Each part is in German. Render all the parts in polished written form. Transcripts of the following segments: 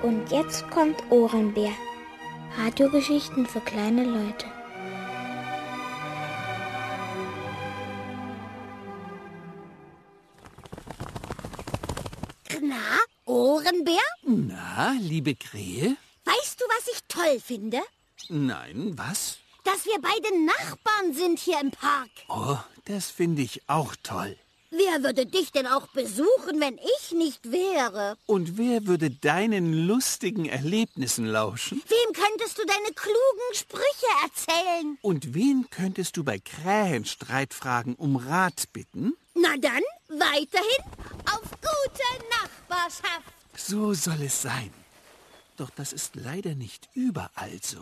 Und jetzt kommt Ohrenbär. Radiogeschichten für kleine Leute. Na, Ohrenbär? Na, liebe Krähe? Weißt du, was ich toll finde? Nein, was? Dass wir beide Nachbarn sind hier im Park. Oh, das finde ich auch toll. Wer würde dich denn auch besuchen, wenn ich nicht wäre? Und wer würde deinen lustigen Erlebnissen lauschen? Wem könntest du deine klugen Sprüche erzählen? Und wen könntest du bei Krähenstreitfragen um Rat bitten? Na dann, weiterhin auf gute Nachbarschaft. So soll es sein. Doch das ist leider nicht überall so.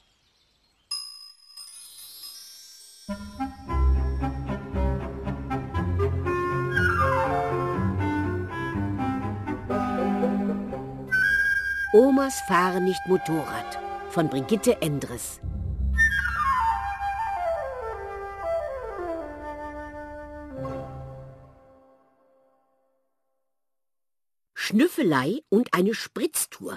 Omas fahren nicht Motorrad von Brigitte Endres. Schnüffelei und eine Spritztour.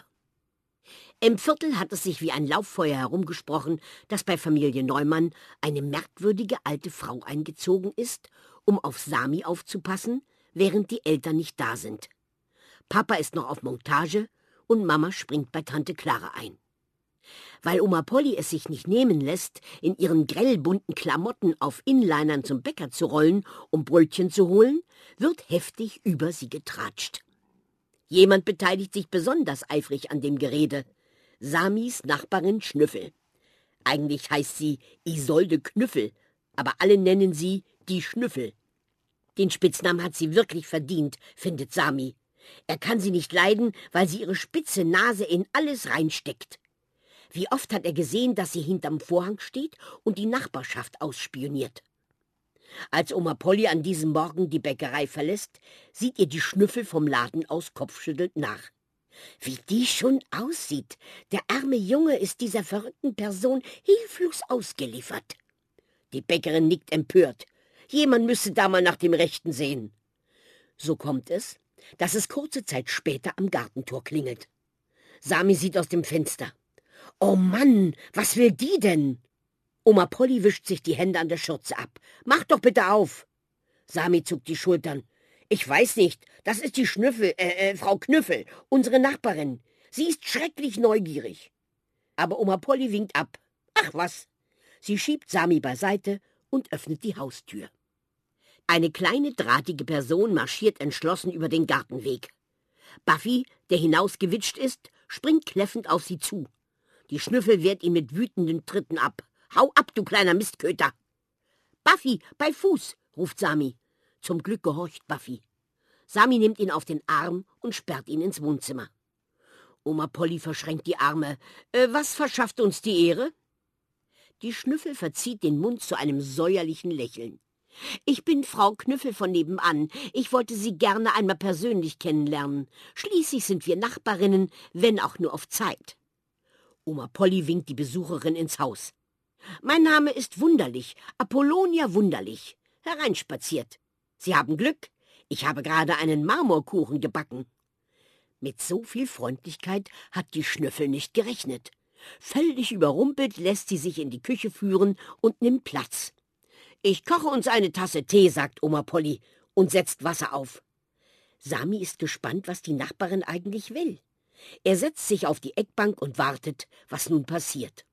Im Viertel hat es sich wie ein Lauffeuer herumgesprochen, dass bei Familie Neumann eine merkwürdige alte Frau eingezogen ist, um auf Sami aufzupassen, während die Eltern nicht da sind. Papa ist noch auf Montage und Mama springt bei Tante Clara ein. Weil Oma Polly es sich nicht nehmen lässt, in ihren grellbunten Klamotten auf Inlinern zum Bäcker zu rollen, um Brötchen zu holen, wird heftig über sie getratscht. Jemand beteiligt sich besonders eifrig an dem Gerede. Samis Nachbarin Schnüffel. Eigentlich heißt sie Isolde Knüffel, aber alle nennen sie die Schnüffel. Den Spitznamen hat sie wirklich verdient, findet Sami. Er kann sie nicht leiden, weil sie ihre spitze Nase in alles reinsteckt. Wie oft hat er gesehen, dass sie hinterm Vorhang steht und die Nachbarschaft ausspioniert. Als Oma Polly an diesem Morgen die Bäckerei verlässt, sieht ihr die Schnüffel vom Laden aus kopfschüttelnd nach. Wie die schon aussieht! Der arme Junge ist dieser verrückten Person hilflos ausgeliefert. Die Bäckerin nickt empört. Jemand müsse da mal nach dem Rechten sehen. So kommt es, dass es kurze Zeit später am Gartentor klingelt. Sami sieht aus dem Fenster. »Oh Mann, was will die denn?« Oma Polly wischt sich die Hände an der Schürze ab. »Mach doch bitte auf!« Sami zuckt die Schultern. »Ich weiß nicht, das ist die Frau Knüffel, unsere Nachbarin. Sie ist schrecklich neugierig.« Aber Oma Polly winkt ab. »Ach was!« Sie schiebt Sami beiseite und öffnet die Haustür. Eine kleine, drahtige Person marschiert entschlossen über den Gartenweg. Buffy, der hinausgewitscht ist, springt kläffend auf sie zu. Die Schnüffel wehrt ihn mit wütenden Tritten ab. »Hau ab, du kleiner Mistköter!« »Buffy, bei Fuß«, ruft Sami. Zum Glück gehorcht Buffy. Sami nimmt ihn auf den Arm und sperrt ihn ins Wohnzimmer. Oma Polly verschränkt die Arme. Was verschafft uns die Ehre?« Die Schnüffel verzieht den Mund zu einem säuerlichen Lächeln. »Ich bin Frau Knüffel von nebenan. Ich wollte Sie gerne einmal persönlich kennenlernen. Schließlich sind wir Nachbarinnen, wenn auch nur auf Zeit.« Oma Polly winkt die Besucherin ins Haus. »Mein Name ist Wunderlich, Apollonia Wunderlich. Hereinspaziert. Sie haben Glück. Ich habe gerade einen Marmorkuchen gebacken.« Mit so viel Freundlichkeit hat die Schnüffel nicht gerechnet. Völlig überrumpelt lässt sie sich in die Küche führen und nimmt Platz. »Ich koche uns eine Tasse Tee«, sagt Oma Polly und setzt Wasser auf. Sami ist gespannt, was die Nachbarin eigentlich will. Er setzt sich auf die Eckbank und wartet, was nun passiert.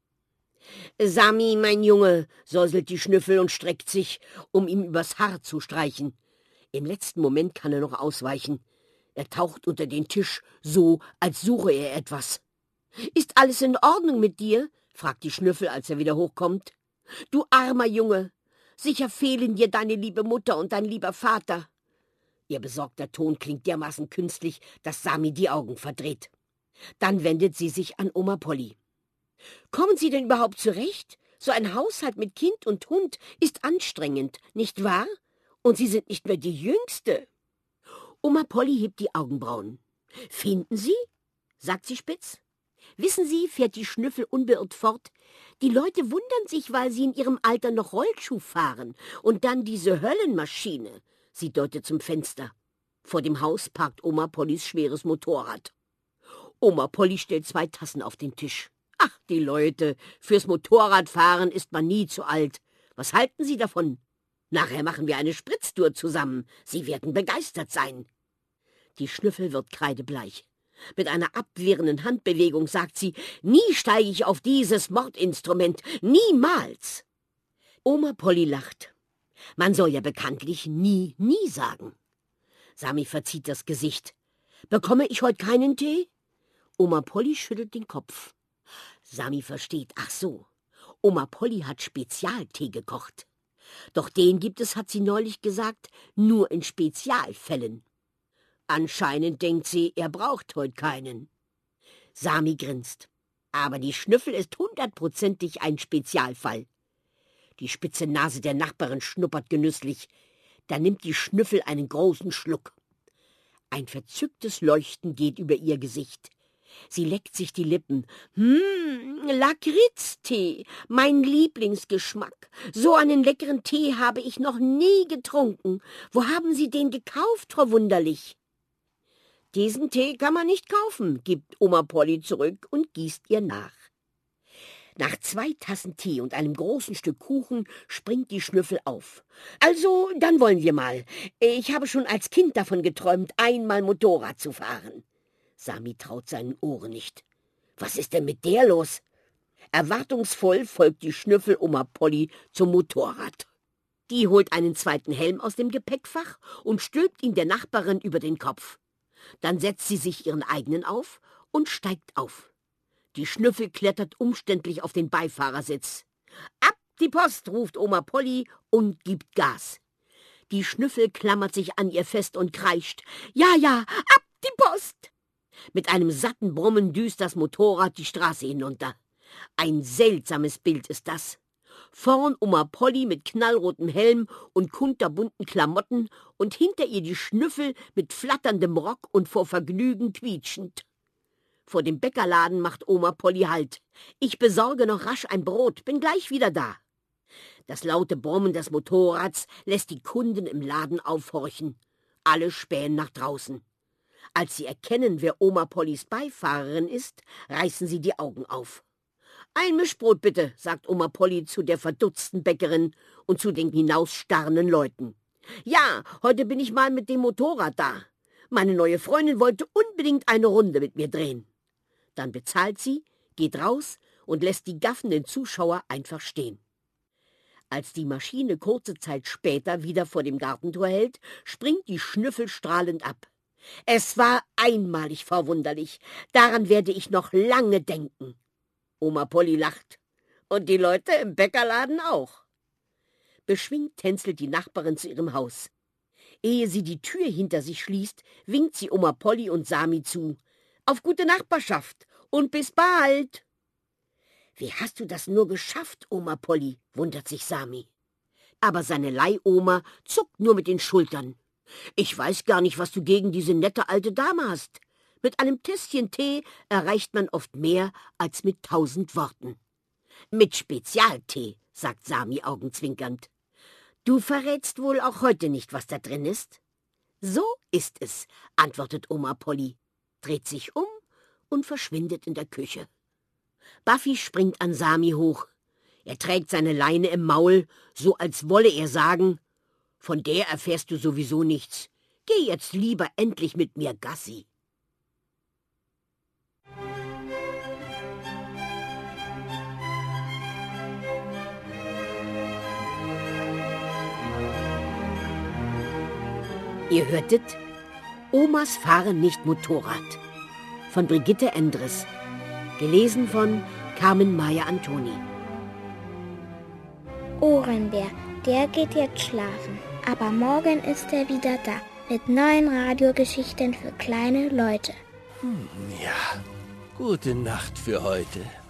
»Sami, mein Junge«, säuselt die Schnüffel und streckt sich, um ihm übers Haar zu streichen. Im letzten Moment kann er noch ausweichen. Er taucht unter den Tisch, so, als suche er etwas. »Ist alles in Ordnung mit dir?« fragt die Schnüffel, als er wieder hochkommt. »Du armer Junge, sicher fehlen dir deine liebe Mutter und dein lieber Vater.« Ihr besorgter Ton klingt dermaßen künstlich, dass Sami die Augen verdreht. Dann wendet sie sich an Oma Polly. »Kommen Sie denn überhaupt zurecht? So ein Haushalt mit Kind und Hund ist anstrengend, nicht wahr? Und Sie sind nicht mehr die Jüngste.« Oma Polly hebt die Augenbrauen. »Finden Sie?« sagt sie spitz. »Wissen Sie«, fährt die Schnüffel unbeirrt fort, »die Leute wundern sich, weil sie in ihrem Alter noch Rollschuh fahren. Und dann diese Höllenmaschine.« Sie deutet zum Fenster. Vor dem Haus parkt Oma Pollys schweres Motorrad. Oma Polly stellt 2 Tassen auf den Tisch. Ach, die Leute, fürs Motorradfahren ist man nie zu alt. Was halten Sie davon? Nachher machen wir eine Spritztour zusammen. Sie werden begeistert sein. Die Schnüffel wird kreidebleich. Mit einer abwehrenden Handbewegung sagt sie, nie steige ich auf dieses Mordinstrument, niemals. Oma Polly lacht. Man soll ja bekanntlich nie, nie sagen. Sami verzieht das Gesicht. Bekomme ich heute keinen Tee? Oma Polly schüttelt den Kopf. Sami versteht, ach so, Oma Polly hat Spezialtee gekocht. Doch den gibt es, hat sie neulich gesagt, nur in Spezialfällen. Anscheinend denkt sie, er braucht heute keinen. Sami grinst. Aber die Schnüffel ist 100%ig ein Spezialfall. Die spitze Nase der Nachbarin schnuppert genüsslich. Da nimmt die Schnüffel einen großen Schluck. Ein verzücktes Leuchten geht über ihr Gesicht. Sie leckt sich die Lippen. Lakritztee, mein Lieblingsgeschmack. So einen leckeren Tee habe ich noch nie getrunken. Wo haben Sie den gekauft, Frau Wunderlich? Diesen Tee kann man nicht kaufen, gibt Oma Polly zurück und gießt ihr nach. Nach 2 Tassen Tee und einem großen Stück Kuchen springt die Schnüffel auf. Also, dann wollen wir mal. Ich habe schon als Kind davon geträumt, einmal Motorrad zu fahren. Sami traut seinen Ohren nicht. Was ist denn mit der los? Erwartungsvoll folgt die Schnüffel Oma Polly zum Motorrad. Die holt einen 2. Helm aus dem Gepäckfach und stülpt ihn der Nachbarin über den Kopf. Dann setzt sie sich ihren eigenen auf und steigt auf. Die Schnüffel klettert umständlich auf den Beifahrersitz. »Ab die Post«, ruft Oma Polly und gibt Gas. Die Schnüffel klammert sich an ihr fest und kreischt. »Ja, ja, ab die Post!« Mit einem satten Brummen düst das Motorrad die Straße hinunter. Ein seltsames Bild ist das. Vorn Oma Polly mit knallrotem Helm und kunterbunten Klamotten und hinter ihr die Schnüffel mit flatterndem Rock und vor Vergnügen quietschend. Vor dem Bäckerladen macht Oma Polly Halt. »Ich besorge noch rasch ein Brot, bin gleich wieder da.« Das laute Brummen des Motorrads lässt die Kunden im Laden aufhorchen. Alle spähen nach draußen. Als sie erkennen, wer Oma Pollys Beifahrerin ist, reißen sie die Augen auf. »Ein Mischbrot bitte«, sagt Oma Polly zu der verdutzten Bäckerin und zu den hinausstarrenden Leuten. »Ja, heute bin ich mal mit dem Motorrad da. Meine neue Freundin wollte unbedingt eine Runde mit mir drehen.« Dann bezahlt sie, geht raus und lässt die gaffenden Zuschauer einfach stehen. Als die Maschine kurze Zeit später wieder vor dem Gartentor hält, springt die Schnüffel strahlend ab. »Es war einmalig verwunderlich. Daran werde ich noch lange denken.« Oma Polly lacht. Und die Leute im Bäckerladen auch. Beschwingt tänzelt die Nachbarin zu ihrem Haus. Ehe sie die Tür hinter sich schließt, winkt sie Oma Polly und Sami zu. »Auf gute Nachbarschaft und bis bald!« »Wie hast du das nur geschafft, Oma Polly?«, wundert sich Sami. Aber seine Leihoma zuckt nur mit den Schultern. »Ich weiß gar nicht, was du gegen diese nette alte Dame hast. Mit einem Tässchen Tee erreicht man oft mehr als mit 1000 Worten.« »Mit Spezialtee«, sagt Sami augenzwinkernd. »Du verrätst wohl auch heute nicht, was da drin ist?« »So ist es«, antwortet Oma Polly, dreht sich um und verschwindet in der Küche. Buffy springt an Sami hoch. Er trägt seine Leine im Maul, so als wolle er sagen, »Von der erfährst du sowieso nichts. Geh jetzt lieber endlich mit mir Gassi.« Ihr hörtet »Omas fahren nicht Motorrad« von Brigitte Endres, gelesen von Carmen Maya-Antoni. Ohrenbär, der geht jetzt schlafen. Aber morgen ist er wieder da mit neuen Radiogeschichten für kleine Leute. Ja, gute Nacht für heute.